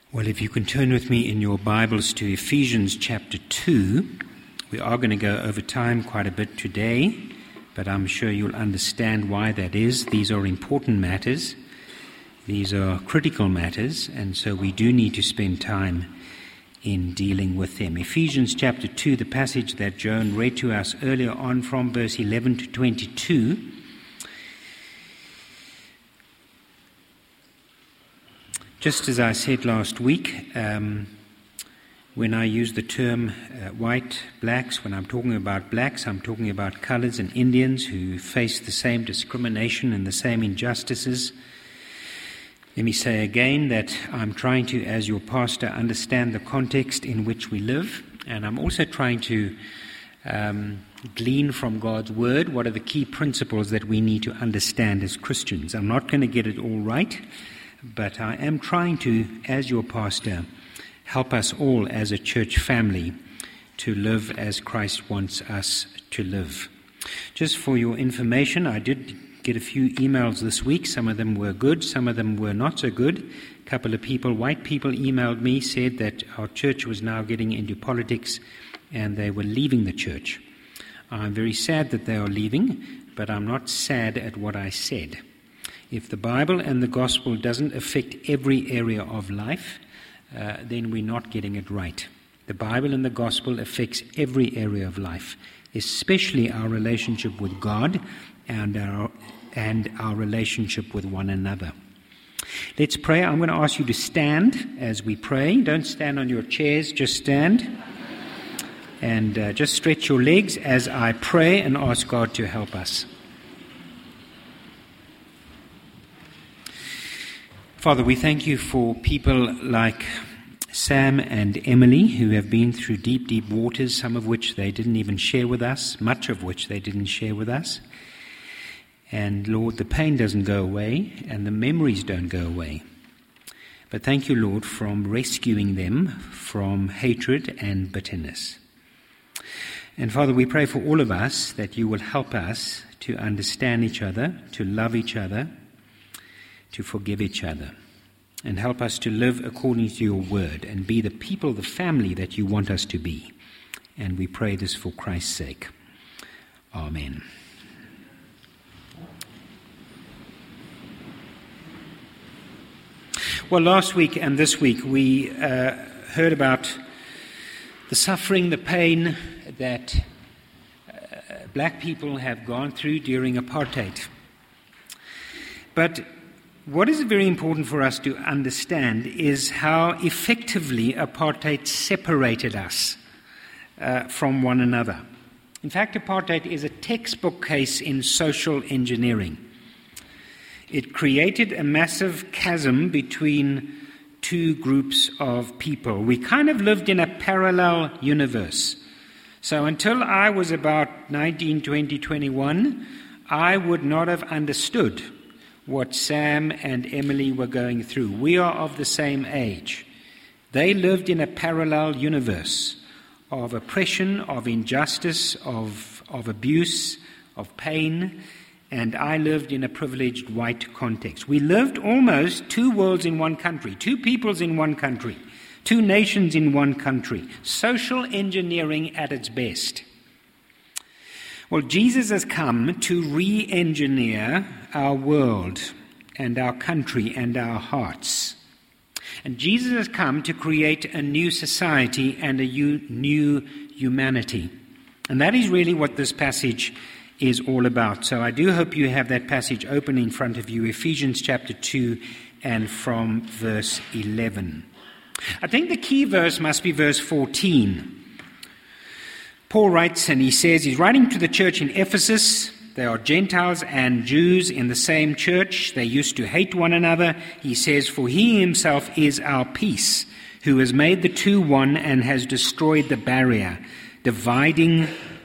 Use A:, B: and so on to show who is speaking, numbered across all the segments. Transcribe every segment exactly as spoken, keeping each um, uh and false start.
A: Well, if you can turn with me in your Bibles to Ephesians chapter two, we are going to go over time quite a bit today, but I'm sure you'll understand why that is. These are important matters. These are critical matters, and so we do need to spend time in dealing with them. Ephesians chapter two, the passage that Joan read to us earlier on from verse eleven to twenty-two. Just as I said last week, um, when I use the term uh, white, blacks, when I'm talking about blacks, I'm talking about colours and Indians who face the same discrimination and the same injustices. Let me say again that I'm trying to, as your pastor, understand the context in which we live, and I'm also trying to um, glean from God's Word what are the key principles that we need to understand as Christians. I'm not going to get it all right, but I am trying to, as your pastor, help us all as a church family to live as Christ wants us to live. Just for your information, I did get a few emails this week. Some of them were good, some of them were not so good. A couple of people, white people, emailed me, said that our church was now getting into politics and they were leaving the church. I'm very sad that they are leaving, but I'm not sad at what I said. If the Bible and the gospel doesn't affect every area of life, uh, then we're not getting it right. The Bible and the gospel affects every area of life, especially our relationship with God and our, and our relationship with one another. Let's pray. I'm going to ask you to stand as we pray. Don't stand on your chairs, just stand. And uh, just stretch your legs as I pray and ask God to help us. Father, we thank you for people like Sam and Emily who have been through deep, deep waters, some of which they didn't even share with us, much of which they didn't share with us. And Lord, the pain doesn't go away and the memories don't go away. But thank you, Lord, from rescuing them from hatred and bitterness. And Father, we pray for all of us that you will help us to understand each other, to love each other, to forgive each other, and help us to live according to your word and be the people, the family that you want us to be. And we pray this for Christ's sake. Amen. Well, last week and this week we uh, heard about the suffering, the pain that uh, black people have gone through during apartheid. But what is very important for us to understand is how effectively apartheid separated us uh, from one another. In fact, apartheid is a textbook case in social engineering. It created a massive chasm between two groups of people. We kind of lived in a parallel universe. So until I was about nineteen, twenty, twenty-one, I would not have understood what Sam and Emily were going through. We are of the same age. They lived in a parallel universe of oppression, of injustice, of, of abuse, of pain, and I lived in a privileged white context. We lived almost two worlds in one country, two peoples in one country, two nations in one country. Social engineering at its best. Well, Jesus has come to re-engineer our world and our country and our hearts. And Jesus has come to create a new society and a new humanity. And that is really what this passage is all about. So I do hope you have that passage open in front of you, Ephesians chapter two and from verse eleven. I think the key verse must be verse fourteen. Paul writes, and he says, he's writing to the church in Ephesus. They are Gentiles and Jews in the same church. They used to hate one another. He says, for he himself is our peace, who has made the two one and has destroyed the barrier, dividing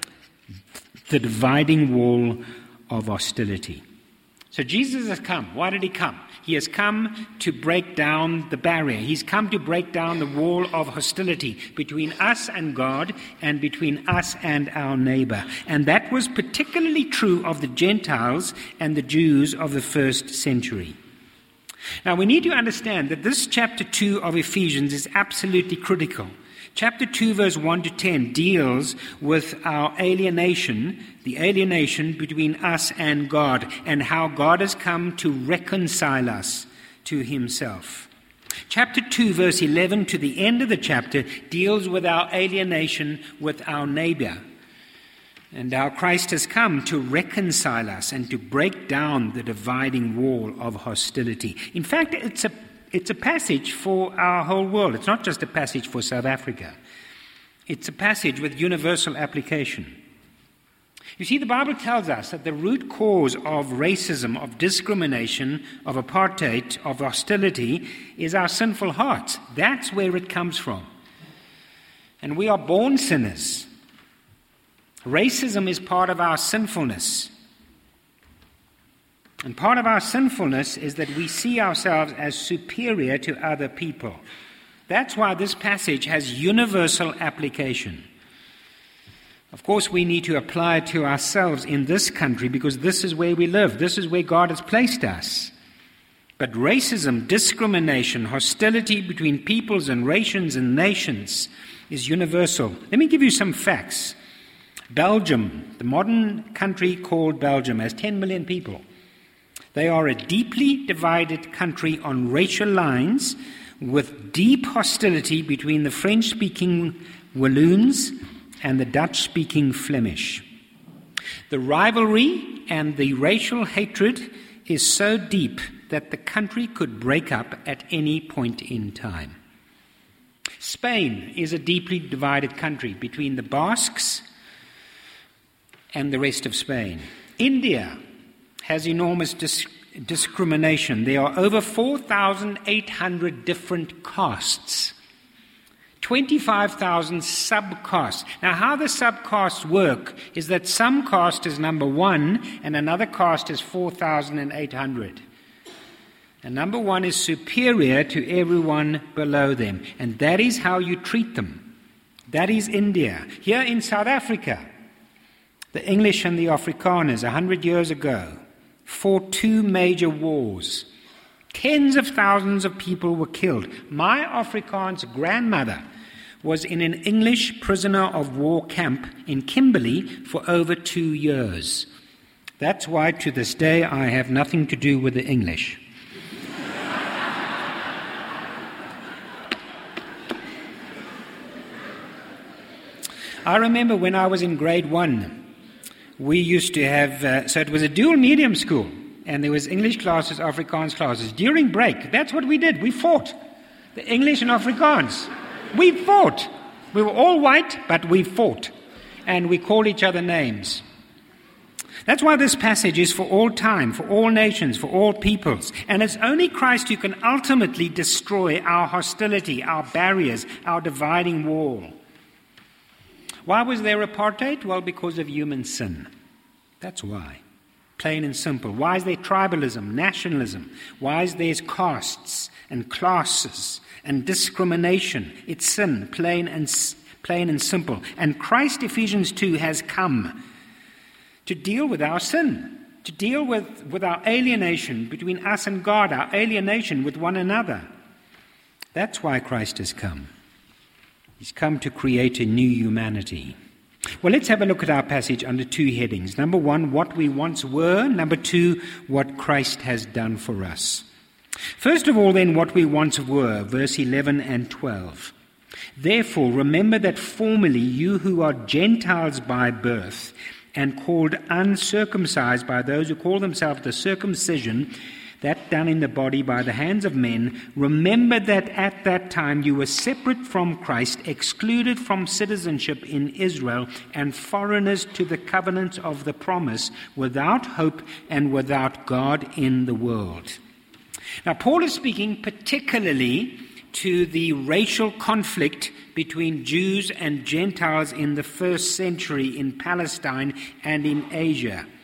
A: the dividing wall of hostility. So Jesus has come. Why did he come? He has come to break down the barrier. He's come to break down the wall of hostility between us and God and between us and our neighbor. And that was particularly true of the Gentiles and the Jews of the first century. Now, we need to understand that this chapter two of Ephesians is absolutely critical. Chapter two, verse one to ten, deals with our alienation, the alienation between us and God, and how God has come to reconcile us to himself. Chapter two, verse eleven to the end of the chapter, deals with our alienation with our neighbor, and how Christ has come to reconcile us and to break down the dividing wall of hostility. In fact, it's a It's a passage for our whole world. It's not just a passage for South Africa. It's a passage with universal application. You see, the Bible tells us that the root cause of racism, of discrimination, of apartheid, of hostility is our sinful hearts. That's where it comes from. And we are born sinners. Racism is part of our sinfulness. And part of our sinfulness is that we see ourselves as superior to other people. That's why this passage has universal application. Of course, we need to apply it to ourselves in this country because this is where we live. This is where God has placed us. But racism, discrimination, hostility between peoples and nations and nations is universal. Let me give you some facts. Belgium, the modern country called Belgium, has ten million people. They are a deeply divided country on racial lines with deep hostility between the French-speaking Walloons and the Dutch-speaking Flemish. The rivalry and the racial hatred is so deep that the country could break up at any point in time. Spain is a deeply divided country between the Basques and the rest of Spain. India has enormous dis- discrimination. There are over four thousand eight hundred different castes, twenty-five thousand subcastes. Now, how the subcastes work is that some caste is number one and another caste is four thousand eight hundred. And number one is superior to everyone below them. And that is how you treat them. That is India. Here in South Africa, the English and the Afrikaners, a hundred years ago, fought two major wars. Tens of thousands of people were killed. My Afrikaans grandmother was in an English prisoner of war camp in Kimberley for over two years. That's why to this day I have nothing to do with the English. I remember when I was in grade one, we used to have, uh, so it was a dual medium school, and there was English classes, Afrikaans classes. During break, that's what we did. We fought. The English and Afrikaans. We fought. We were all white, but we fought. And we called each other names. That's why this passage is for all time, for all nations, for all peoples. And it's only Christ who can ultimately destroy our hostility, our barriers, our dividing wall. Why was there apartheid? Well, because of human sin. That's why. Plain and simple. Why is there tribalism, nationalism? Why is there castes and classes and discrimination? It's sin, plain and plain and simple. And Christ, Ephesians two, has come to deal with our sin, to deal with, with our alienation between us and God, our alienation with one another. That's why Christ has come. He's come to create a new humanity. Well, let's have a look at our passage under two headings. Number one, what we once were. Number two, what Christ has done for us. First of all, then, what we once were, verse eleven and twelve. Therefore, remember that formerly you who are Gentiles by birth and called uncircumcised by those who call themselves the circumcision, that done in the body by the hands of men, remember that at that time you were separate from Christ, excluded from citizenship in Israel, and foreigners to the covenants of the promise, without hope and without God in the world. Now, Paul is speaking particularly to the racial conflict between Jews and Gentiles in the first century in Palestine and in Asia.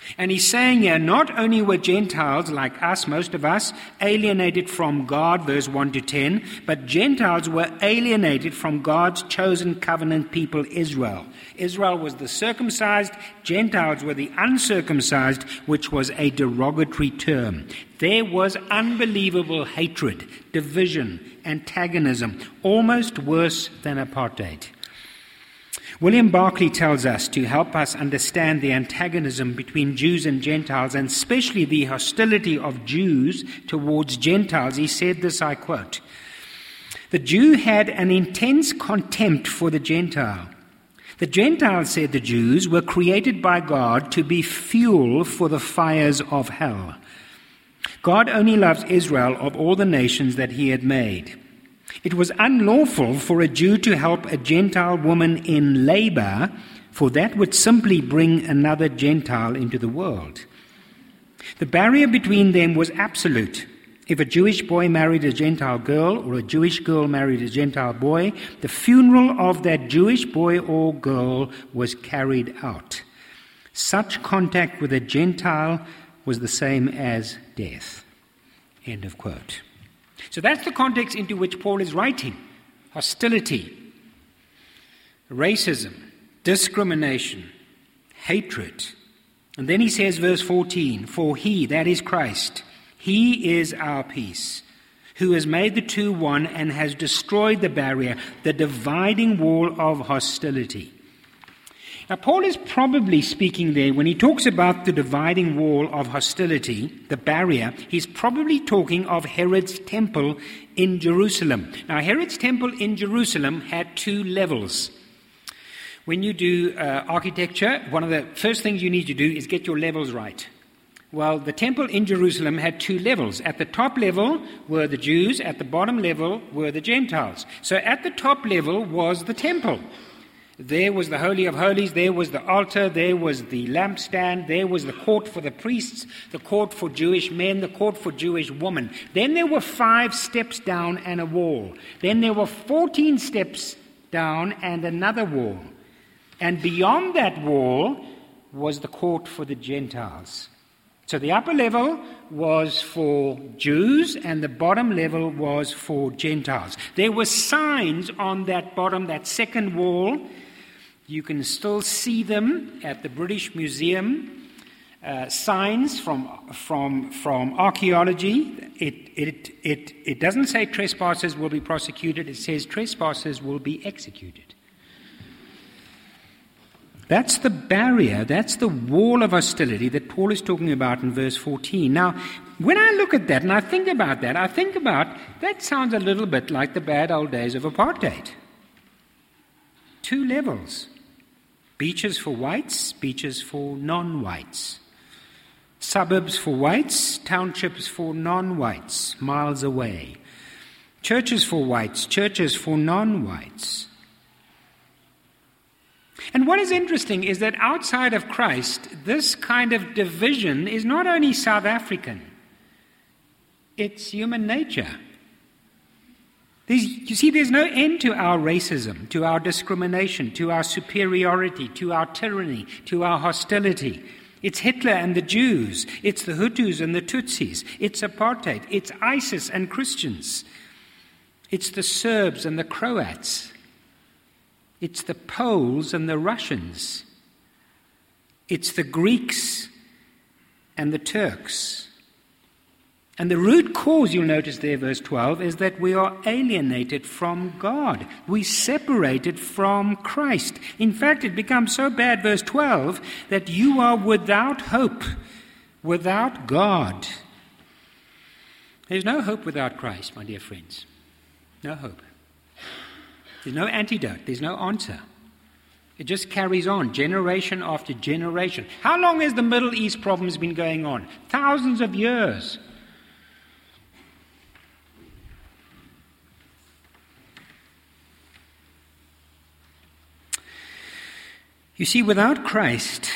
A: And he's saying here, not only were Gentiles, like us, most of us, alienated from God, verse one to ten, but Gentiles were alienated from God's chosen covenant people, Israel. Israel was the circumcised, Gentiles were the uncircumcised, which was a derogatory term. There was unbelievable hatred, division, antagonism, almost worse than apartheid. William Barclay tells us to help us understand the antagonism between Jews and Gentiles, and especially the hostility of Jews towards Gentiles. He said this, I quote, "The Jew had an intense contempt for the Gentile. The Gentiles, said the Jews, were created by God to be fuel for the fires of hell. God only loves Israel of all the nations that he had made. It was unlawful for a Jew to help a Gentile woman in labor, for that would simply bring another Gentile into the world. The barrier between them was absolute. If a Jewish boy married a Gentile girl, or a Jewish girl married a Gentile boy, the funeral of that Jewish boy or girl was carried out. Such contact with a Gentile was the same as death." End of quote. So that's the context into which Paul is writing. Hostility, racism, discrimination, hatred. And then he says, verse fourteen, "For he," that is Christ, "he is our peace, who has made the two one and has destroyed the barrier, the dividing wall of hostility." Now, Paul is probably speaking there, when he talks about the dividing wall of hostility, the barrier, he's probably talking of Herod's temple in Jerusalem. Now, Herod's temple in Jerusalem had two levels. When you do uh, architecture, one of the first things you need to do is get your levels right. Well, the temple in Jerusalem had two levels. At the top level were the Jews, at the bottom level were the Gentiles. So at the top level was the temple. There was the Holy of Holies, there was the altar, there was the lampstand, there was the court for the priests, the court for Jewish men, the court for Jewish women. Then there were five steps down and a wall. Then there were fourteen steps down and another wall. And beyond that wall was the court for the Gentiles. So the upper level was for Jews and the bottom level was for Gentiles. There were signs on that bottom, that second wall. You can still see them at the British Museum. Uh, signs from from from archaeology. It it it it doesn't say trespassers will be prosecuted. It says trespassers will be executed. That's the barrier, that's the wall of hostility that Paul is talking about in verse fourteen. Now, when I look at that and I think about that, I think about, that sounds a little bit like the bad old days of apartheid. Two levels. Beaches for whites, beaches for non-whites. Suburbs for whites, townships for non-whites, miles away. Churches for whites, churches for non-whites. And what is interesting is that outside of Christ, this kind of division is not only South African, it's human nature. There's, you see, there's no end to our racism, to our discrimination, to our superiority, to our tyranny, to our hostility. It's Hitler and the Jews. It's the Hutus and the Tutsis. It's apartheid. It's ISIS and Christians. It's the Serbs and the Croats. It's the Poles and the Russians. It's the Greeks and the Turks. And the root cause, you'll notice there, verse twelve, is that we are alienated from God. We separated from Christ. In fact, it becomes so bad, verse twelve, that you are without hope, without God. There's no hope without Christ, my dear friends. No hope. There's no antidote. There's no answer. It just carries on, generation after generation. How long has the Middle East problems been going on? Thousands of years. You see, without Christ,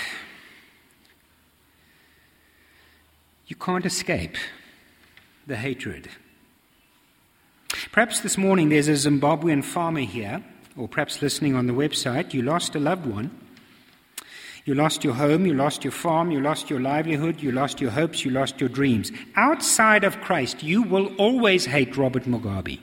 A: you can't escape the hatred. Perhaps this morning there's a Zimbabwean farmer here, or perhaps listening on the website, you lost a loved one. You lost your home, you lost your farm, you lost your livelihood, you lost your hopes, you lost your dreams. Outside of Christ, you will always hate Robert Mugabe.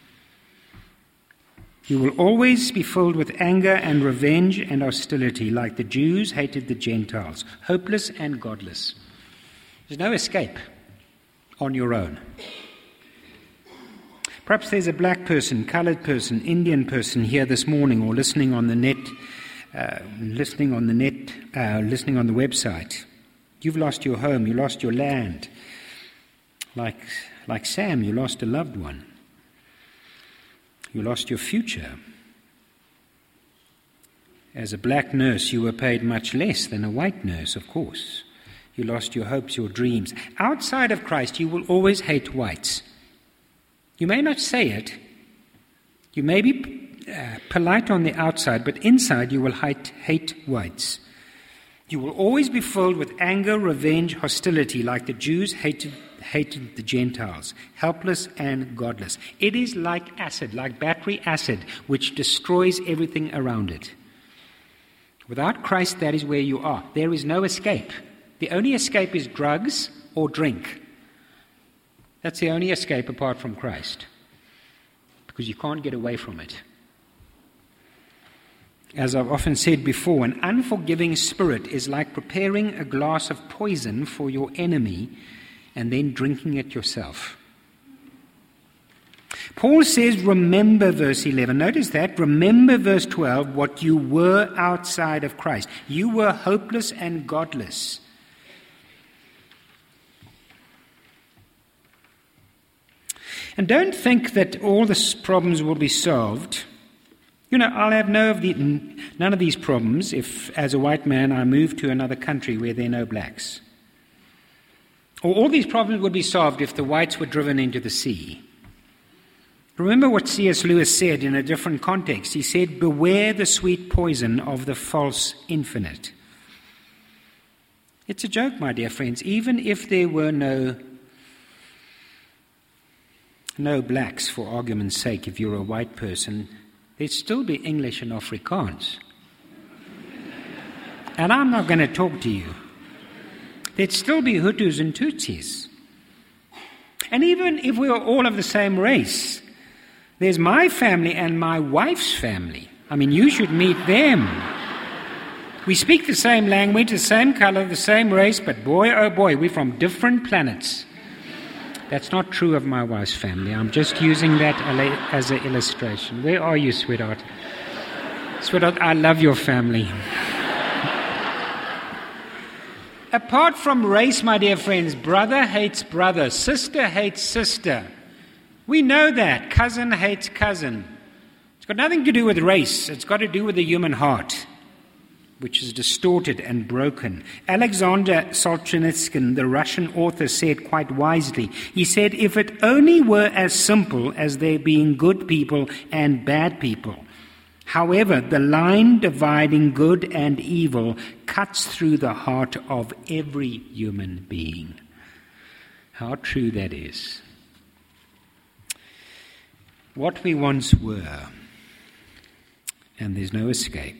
A: You will always be filled with anger and revenge and hostility, like the Jews hated the Gentiles, hopeless and godless. There's no escape on your own. Perhaps there's a black person, colored person, Indian person here this morning, or listening on the net, uh, listening on the net, uh, listening on the website. You've lost your home, you lost your land. Like, like Sam, you lost a loved one. You lost your future. As a black nurse, you were paid much less than a white nurse, of course. You lost your hopes, your dreams. Outside of Christ, you will always hate whites. You may not say it. You may be uh, polite on the outside, but inside you will hate, hate whites. You will always be filled with anger, revenge, hostility, like the Jews hated, hated the Gentiles, helpless and godless. It is like acid, like battery acid, which destroys everything around it. Without Christ, that is where you are. There is no escape. The only escape is drugs or drink. That's the only escape apart from Christ, because you can't get away from it. As I've often said before, an unforgiving spirit is like preparing a glass of poison for your enemy and then drinking it yourself. Paul says, remember verse eleven. Notice that. Remember verse twelve, what you were outside of Christ. You were hopeless and godless. And don't think that all the problems will be solved. You know, I'll have no of the, none of these problems if, as a white man, I move to another country where there are no blacks. Or all these problems would be solved if the whites were driven into the sea. Remember what C S Lewis said in a different context. He said, beware the sweet poison of the false infinite. It's a joke, my dear friends. Even if there were no, no blacks, for argument's sake, if you're a white person, there'd still be English and Afrikaans. And I'm not going to talk to you. There'd still be Hutus and Tutsis. And even if we were all of the same race, there's my family and my wife's family. I mean, you should meet them. We speak the same language, the same color, the same race, but boy, oh boy, we're from different planets. That's not true of my wife's family. I'm just using that as an illustration. Where are you, sweetheart? Sweetheart, I love your family. Apart from race, my dear friends, brother hates brother, sister hates sister. We know that. Cousin hates cousin. It's got nothing to do with race. It's got to do with the human heart, which is distorted and broken. Alexander Solzhenitsyn, the Russian author, said quite wisely, he said, if it only were as simple as there being good people and bad people. However, the line dividing good and evil cuts through the heart of every human being. How true that is. What we once were, and there's no escape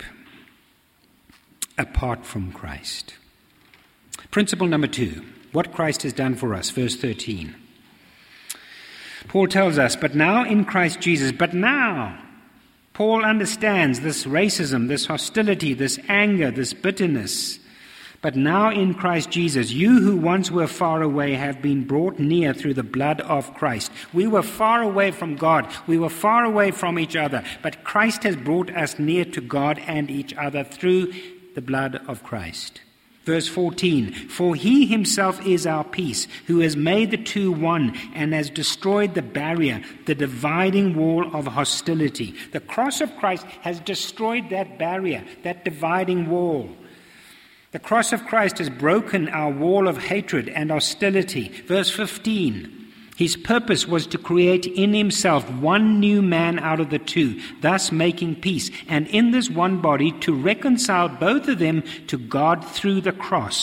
A: apart from Christ. Principle number two, what Christ has done for us, verse thirteen. Paul tells us, but now in Christ Jesus, but now, Paul understands this racism, this hostility, this anger, this bitterness. But now in Christ Jesus, you who once were far away have been brought near through the blood of Christ. We were far away from God. We were far away from each other. But Christ has brought us near to God and each other through the blood of Christ. Verse fourteen, for he himself is our peace, who has made the two one and has destroyed the barrier, the dividing wall of hostility. The cross of Christ has destroyed that barrier, that dividing wall. The cross of Christ has broken our wall of hatred and hostility. Verse fifteen, his purpose was to create in himself one new man out of the two, thus making peace, and in this one body to reconcile both of them to God through the cross,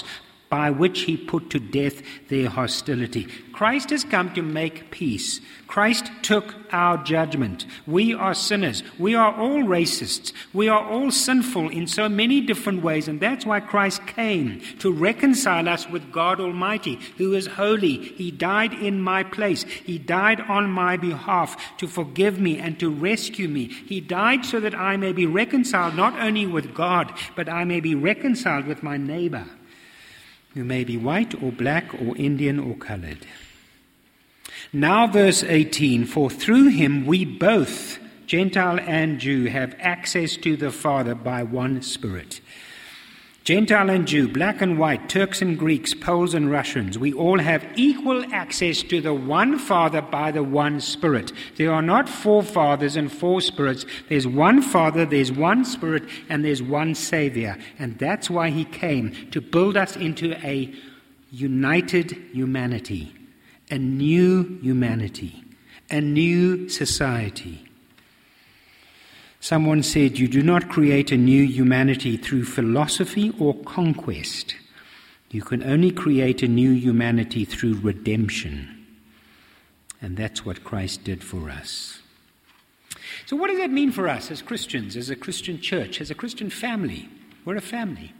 A: by which he put to death their hostility. Christ has come to make peace. Christ took our judgment. We are sinners. We are all racists. We are all sinful in so many different ways, and that's why Christ came, to reconcile us with God Almighty, who is holy. He died in my place. He died on my behalf to forgive me and to rescue me. He died so that I may be reconciled not only with God, but I may be reconciled with my neighbor, who may be white or black or Indian or colored. Now verse eighteen, for through him we both, Gentile and Jew, have access to the Father by one Spirit. Gentile and Jew, black and white, Turks and Greeks, Poles and Russians, we all have equal access to the one Father by the one Spirit. There are not four fathers and four spirits. There's one Father, there's one Spirit, and there's one Savior. And that's why he came, to build us into a united humanity, a new humanity, a new society. Someone said, you do not create a new humanity through philosophy or conquest. You can only create a new humanity through redemption. And that's what Christ did for us. So what does that mean for us as Christians, as a Christian church, as a Christian family? We're a family.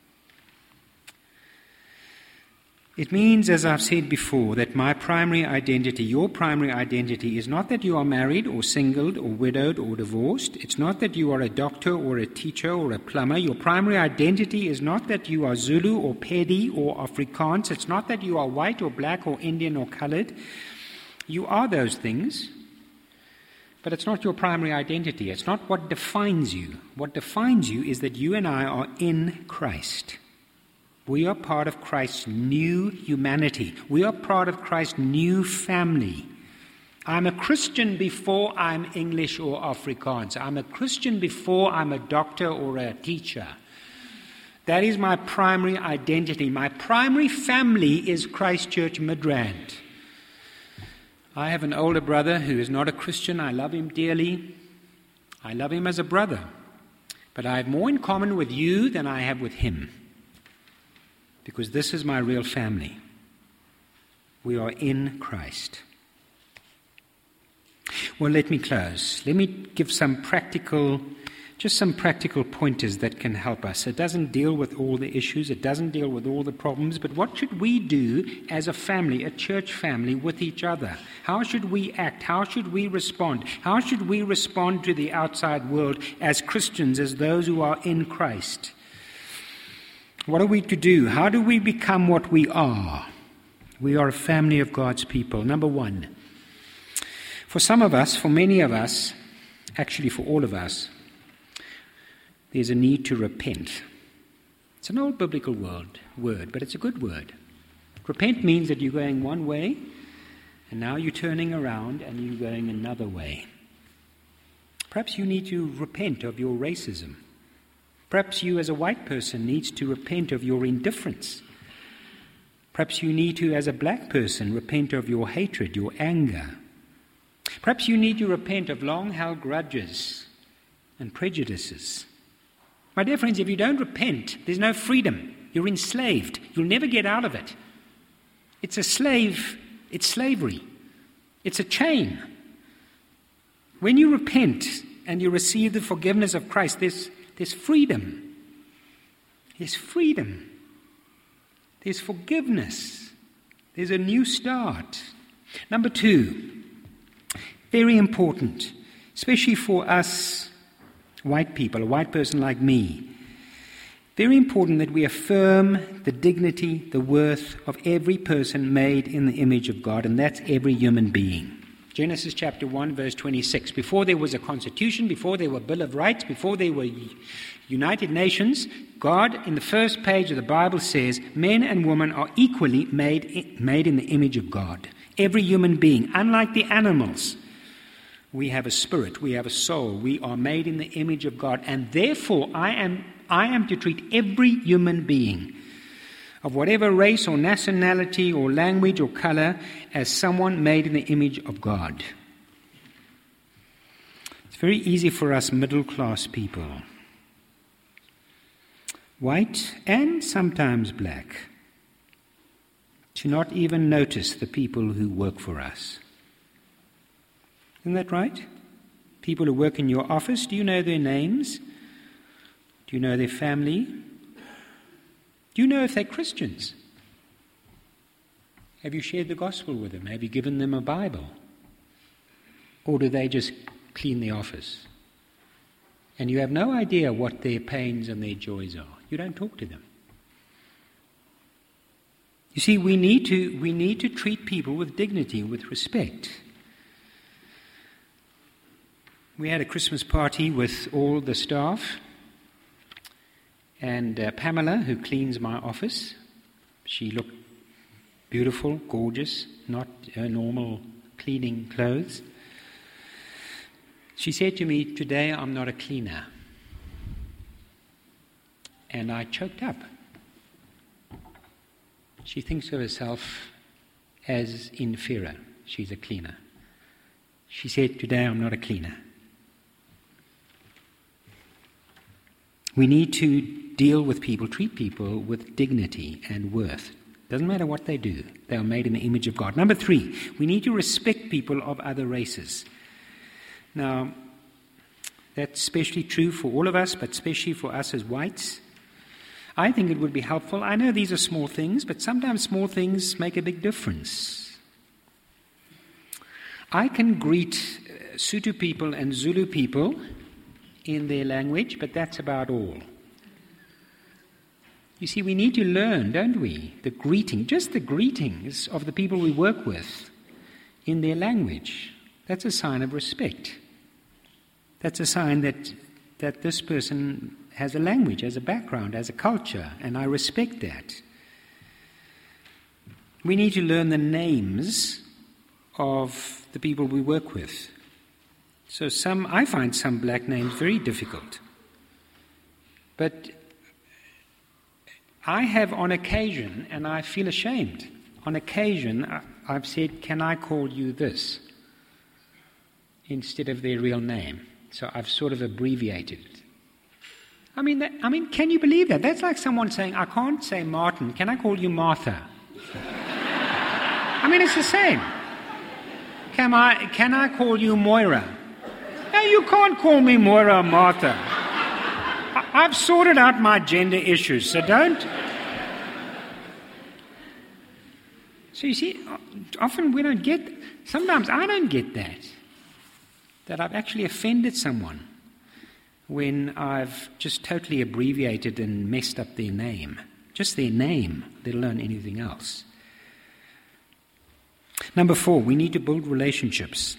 A: It means, as I've said before, that my primary identity, your primary identity, is not that you are married or single or widowed or divorced. It's not that you are a doctor or a teacher or a plumber. Your primary identity is not that you are Zulu or Pedi or Afrikaans. It's not that you are white or black or Indian or colored. You are those things, but it's not your primary identity. It's not what defines you. What defines you is that you and I are in Christ. We are part of Christ's new humanity. We are part of Christ's new family. I'm a Christian before I'm English or Afrikaans. I'm a Christian before I'm a doctor or a teacher. That is my primary identity. My primary family is Christ Church Midrand. I have an older brother who is not a Christian. I love him dearly. I love him as a brother. But I have more in common with you than I have with him. Because this is my real family. We are in Christ. Well, let me close. Let me give some practical, just some practical pointers that can help us. It doesn't deal with all the issues. It doesn't deal with all the problems. But what should we do as a family, a church family, with each other? How should we act? How should we respond? How should we respond to the outside world as Christians, as those who are in Christ? What are we to do? How do we become what we are? We are a family of God's people. Number one, for some of us, for many of us, actually for all of us, there's a need to repent. It's an old biblical word, word, but it's a good word. Repent means that you're going one way, and now you're turning around and you're going another way. Perhaps you need to repent of your racism. Perhaps you as a white person needs to repent of your indifference. Perhaps you need to, as a black person, repent of your hatred, your anger. Perhaps you need to repent of long-held grudges and prejudices. My dear friends, if you don't repent, there's no freedom. You're enslaved. You'll never get out of it. It's a slave. It's slavery. It's a chain. When you repent and you receive the forgiveness of Christ, there's There's freedom. There's freedom. There's forgiveness. There's a new start. Number two, very important, especially for us white people, a white person like me, very important that we affirm the dignity, the worth of every person made in the image of God, and that's every human being. Genesis chapter one, verse twenty-six. Before there was a constitution, before there were Bill of Rights, before there were United Nations, God, in the first page of the Bible, says men and women are equally made, made in the image of God. Every human being, unlike the animals, we have a spirit, we have a soul, we are made in the image of God, and therefore I am, I am to treat every human being of whatever race or nationality or language or color as someone made in the image of God. It's very easy for us middle-class people, white and sometimes black, to not even notice the people who work for us. Isn't that right? People who work in your office, do you know their names? Do you know their family? Do you know if they're Christians? Have you shared the gospel with them? Have you given them a Bible? Or do they just clean the office? And you have no idea what their pains and their joys are. You don't talk to them. You see, we need to, we need to treat people with dignity, with respect. We had a Christmas party with all the staff, and uh, Pamela, who cleans my office, she looked beautiful, gorgeous, not her normal cleaning clothes. She said to me, "Today I'm not a cleaner." And I choked up. She thinks of herself as inferior. She's a cleaner. She said, "Today I'm not a cleaner." We need to deal with people, treat people with dignity and worth. Doesn't matter what they do. They are made in the image of God. Number three, we need to respect people of other races. Now, that's especially true for all of us, but especially for us as whites. I think it would be helpful. I know these are small things, but sometimes small things make a big difference. I can greet Sotho people and Zulu people in their language, but that's about all. You see, we need to learn, don't we, the greeting, just the greetings of the people we work with in their language. That's a sign of respect. That's a sign that that this person has a language, has a background, has a culture, and I respect that. We need to learn the names of the people we work with. So some, I find some black names very difficult. But I have on occasion, and I feel ashamed, on occasion I've said, "Can I call you this?" instead of their real name. So I've sort of abbreviated it. I mean, that, I mean, can you believe that? That's like someone saying, "I can't say Martin, can I call you Martha?" I mean, it's the same. Can I, can I call you Moira? No, you can't call me Moira or Martha. I, I've sorted out my gender issues, so don't. So you see, often we don't get, sometimes I don't get that, that I've actually offended someone when I've just totally abbreviated and messed up their name. Just their name, let alone anything else. Number four, we need to build relationships.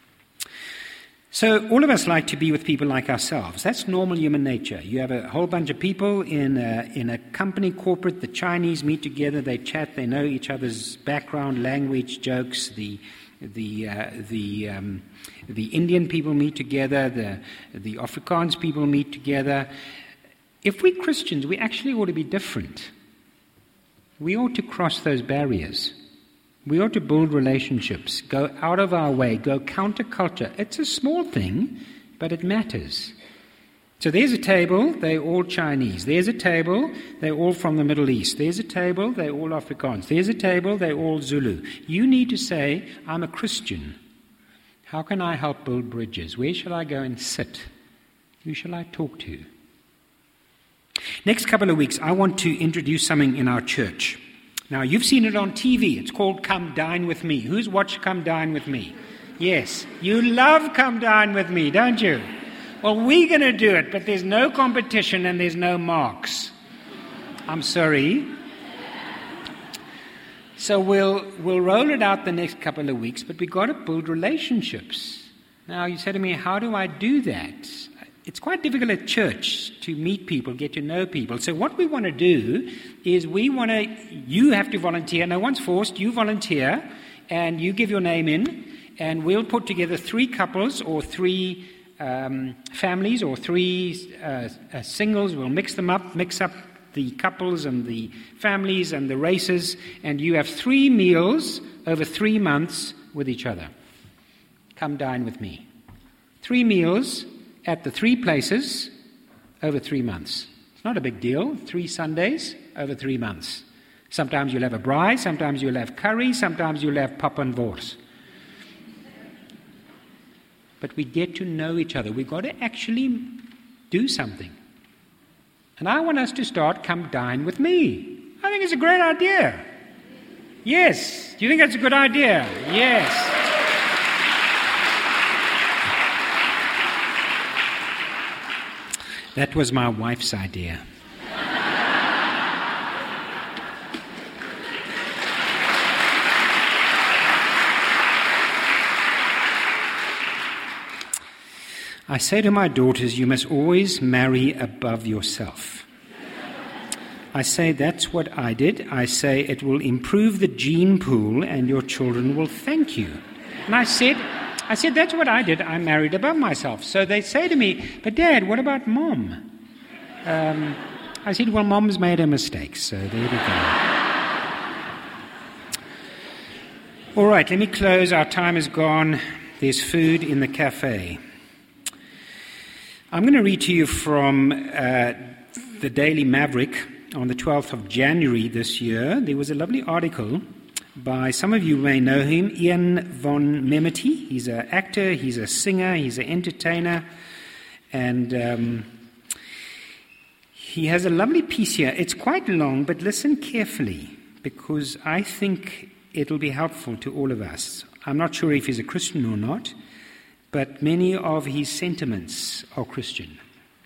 A: So all of us like to be with people like ourselves. That's normal human nature. You have a whole bunch of people in a, in a company, corporate, the Chinese meet together, they chat, they know each other's background, language, jokes, the The uh, the um, the Indian people meet together, the the Afrikaans people meet together. If we're Christians, we actually ought to be different. We ought to cross those barriers. We ought to build relationships, go out of our way, go counterculture. It's a small thing, but it matters. So there's a table, they're all Chinese. There's a table, they're all from the Middle East. There's a table, they're all Afrikaans. There's a table, they're all Zulu. You need to say, "I'm a Christian. How can I help build bridges? Where shall I go and sit? Who shall I talk to?" Next couple of weeks, I want to introduce something in our church. Now, you've seen it on T V. It's called Come Dine With Me. Who's watched Come Dine With Me? Yes, you love Come Dine With Me, don't you? Well, we're going to do it, but there's no competition and there's no marks. I'm sorry. So we'll we'll roll it out the next couple of weeks, but we've got to build relationships. Now, you say to me, how do I do that? It's quite difficult at church to meet people, get to know people. So what we want to do is we want to, you have to volunteer. No one's forced. You volunteer, and you give your name in, and we'll put together three couples or three Um, families or three uh, uh, singles. We'll mix them up, mix up the couples and the families and the races, and you have three meals over three months with each other. Come dine with me. Three meals at the three places over three months. It's not a big deal. Three Sundays over three months. Sometimes you'll have a braai, sometimes you'll have curry, sometimes you'll have pap and wors. But we get to know each other. We've got to actually do something. And I want us to start, come dine with me. I think it's a great idea. Yes. Do you think that's a good idea? Yes. That was my wife's idea. I say to my daughters, you must always marry above yourself. I say that's what I did. I say it will improve the gene pool and your children will thank you. And I said, I said that's what I did. I married above myself. So they say to me, but Dad, what about Mom? Um, I said, well, Mom's made a mistake. So there we go. All right, let me close. Our time is gone. There's food in the cafe. I'm going to read to you from uh, the Daily Maverick on the twelfth of January this year. There was a lovely article by, some of you may know him, Ian von Memety. He's an actor, he's a singer, he's an entertainer, and um, he has a lovely piece here. It's quite long, but listen carefully, because I think it'll be helpful to all of us. I'm not sure if he's a Christian or not, but many of his sentiments are Christian.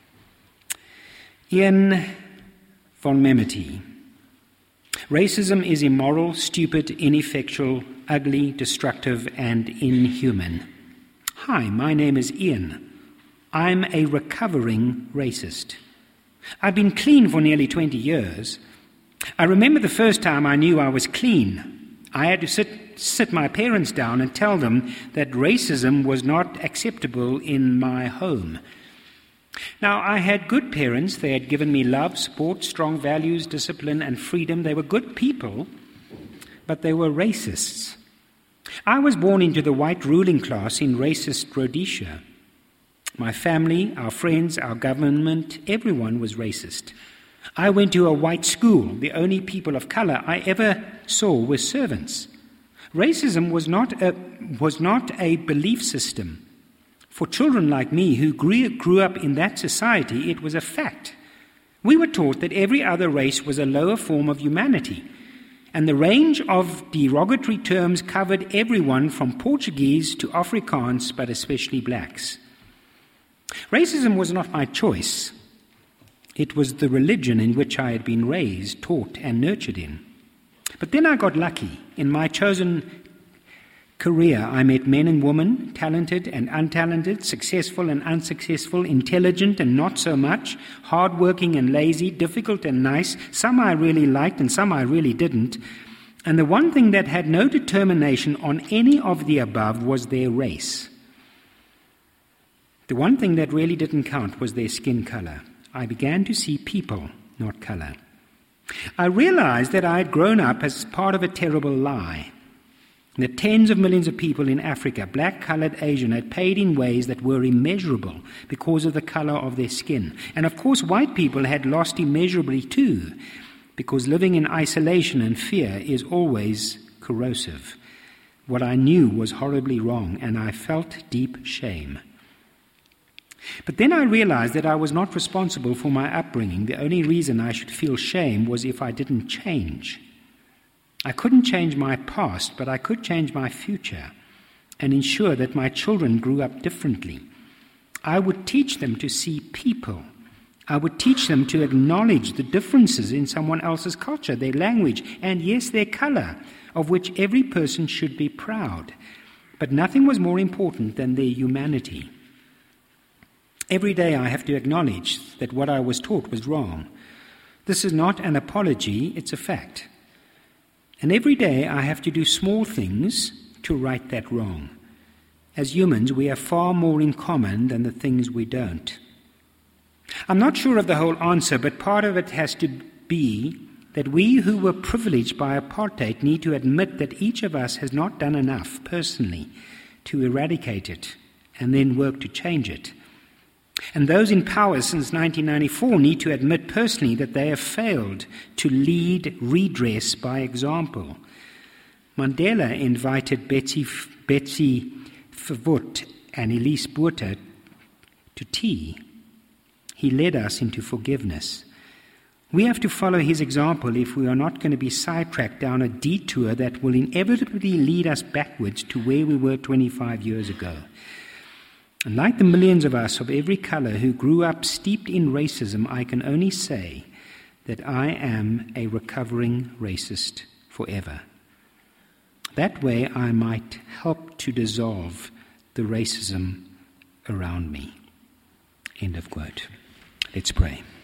A: Ian von Memety. Racism is immoral, stupid, ineffectual, ugly, destructive, and inhuman. Hi, my name is Ian. I'm a recovering racist. I've been clean for nearly twenty years. I remember the first time I knew I was clean. I had to sit sit my parents down and tell them that racism was not acceptable in my home. Now, I had good parents. They had given me love, support, strong values, discipline, and freedom. They were good people, but they were racists. I was born into the white ruling class in racist Rhodesia. My family, our friends, our government, everyone was racist. I went to a white school. The only people of color I ever saw were servants. Racism was not a, was not a belief system. For children like me who grew, grew up in that society, it was a fact. We were taught that every other race was a lower form of humanity, and the range of derogatory terms covered everyone from Portuguese to Afrikaans, but especially blacks. Racism was not my choice. It was the religion in which I had been raised, taught, and nurtured in. But then I got lucky. In my chosen career, I met men and women, talented and untalented, successful and unsuccessful, intelligent and not so much, hardworking and lazy, difficult and nice. Some I really liked and some I really didn't. And the one thing that had no determination on any of the above was their race. The one thing that really didn't count was their skin color. I began to see people, not color. I realized that I had grown up as part of a terrible lie. That tens of millions of people in Africa, black, colored, Asian, had paid in ways that were immeasurable because of the color of their skin. And of course, white people had lost immeasurably too, because living in isolation and fear is always corrosive. What I knew was horribly wrong, and I felt deep shame. But then I realized that I was not responsible for my upbringing. The only reason I should feel shame was if I didn't change. I couldn't change my past, but I could change my future and ensure that my children grew up differently. I would teach them to see people. I would teach them to acknowledge the differences in someone else's culture, their language, and yes, their color, of which every person should be proud. But nothing was more important than their humanity. Every day I have to acknowledge that what I was taught was wrong. This is not an apology, it's a fact. And every day I have to do small things to right that wrong. As humans, we have far more in common than the things we don't. I'm not sure of the whole answer, but part of it has to be that we who were privileged by apartheid need to admit that each of us has not done enough personally to eradicate it and then work to change it. And those in power since nineteen ninety-four need to admit personally that they have failed to lead redress by example. Mandela invited Betsy, Betsy Verwoerd and Elise Botha to tea. He led us into forgiveness. We have to follow his example if we are not going to be sidetracked down a detour that will inevitably lead us backwards to where we were twenty-five years ago. And like the millions of us of every color who grew up steeped in racism, I can only say that I am a recovering racist forever. That way I might help to dissolve the racism around me. End of quote. Let's pray.